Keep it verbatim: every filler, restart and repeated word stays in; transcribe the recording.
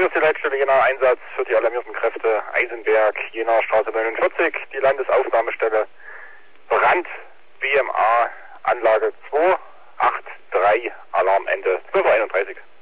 Hier ist die Leitstelle Jena, Einsatz für die alarmierten Kräfte Eisenberg, Jena Straße neunundvierzig, die Landesaufnahmestelle Brand, B M A, Anlage zwei acht drei, Alarmende zwölf Uhr einunddreißig.